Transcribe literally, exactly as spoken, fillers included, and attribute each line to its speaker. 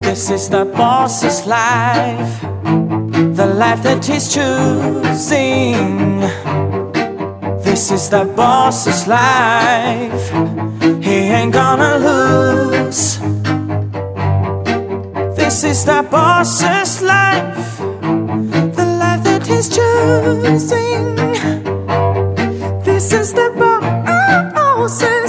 Speaker 1: This is the boss's life, the life that he's choosing. This is the boss's life, he ain't gonna lose. This is the boss's life, the life that he's choosing. This is the boss's